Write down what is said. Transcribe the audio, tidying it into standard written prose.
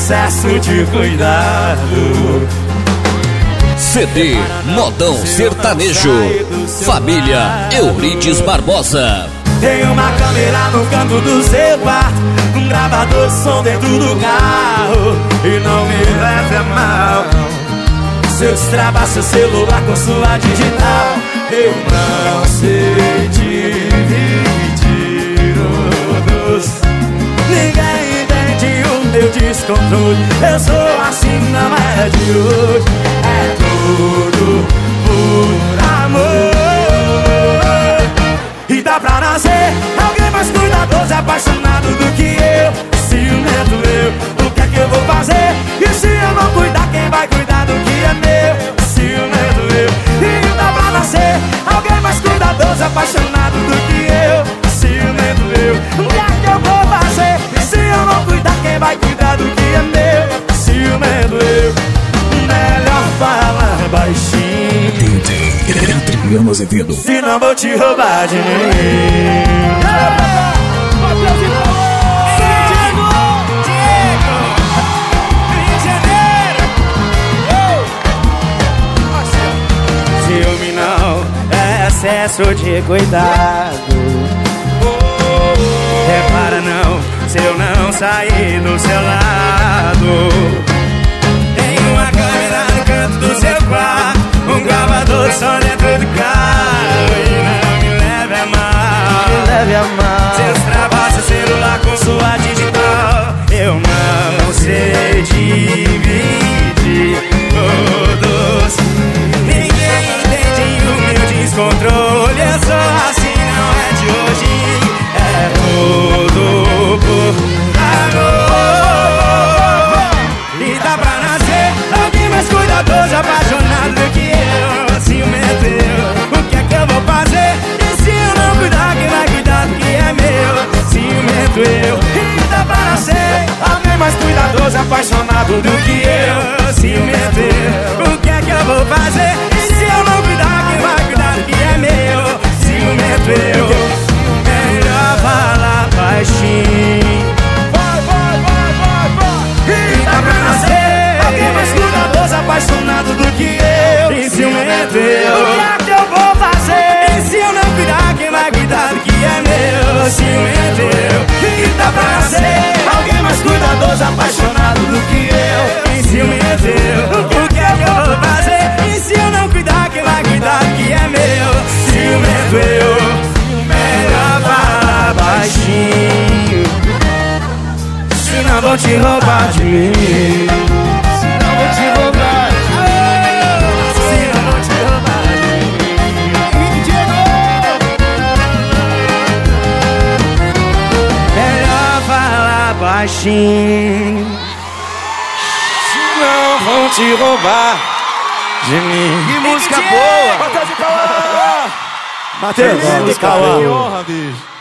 excesso de cuidado. CD Modão Sertanejo. Família Eurides Barbosa. Tem uma câmera no canto do seu quarto, um gravador de som dentro do carro. E não me leve a mal se eu destravar seu celular com sua digital. Eu não sei dividir o doce. Ninguém entende o meu descontrole. Eu sou assim, não é de hoje. É tudo por amor. E dá pra nascer alguém mais cuidadoso e apaixonado do que eu. Ciumento eu, o que é que eu vou fazer? E se eu não cuidar, quem vai cuidar do que é meu? Ciumento eu. E dá pra nascer alguém mais cuidadoso e apaixonado do que eu. Ciumento eu, o que é que eu vou fazer? E se eu não cuidar, quem vai cuidar do que é meu? Ciumento eu. Melhor falar baixinho, Adriano Azevedo. senão vou te roubar de mim. Ciúme não é excesso de cuidado. Repara não, se eu não sair do seu lado. Tem uma câmera no canto do seu quarto, um gravador só dentro do carro. E não me leve a mal, se eu destravar seu celular com sua digital. Eu não sei dividir todos. Ninguém entende o meu descontrole. Eu sou assim, não é de hoje. É tudo por amor. E dá pra nascer alguém mais cuidadoso, apaixonado do que eu. Ciumento eu, o que é que eu vou fazer? E se eu não cuidar, quem vai cuidar do que é meu? Ciumento eu. E dá pra nascer alguém mais cuidadoso, apaixonado do que eu. Ciumento eu, o que é que eu vou fazer? E se eu não cuidar, quem vai cuidar do que é meu? Ciumento eu. Melhor falar baixinho. E dá pra nascer alguém mais cuidadoso, apaixonado do que eu. E ciumento eu, o que é que eu vou fazer? E se eu não cuidar, quem vai cuidar do que é meu? Ciumento eu. E dá pra nascer alguém mais cuidadoso, apaixonado do que eu. E ciumento eu, o que é que eu vou fazer? E se eu não cuidar, quem vai cuidar do que é meu? Ciumento eu. Melhor falar baixinho, senão vou te roubar de mim. Senão vou te roubar de mim. Senão vou te roubar de mim. Melhor falar baixinho, senão vão te roubar de mim. Que música boa! Matheus, Que honra, bicho.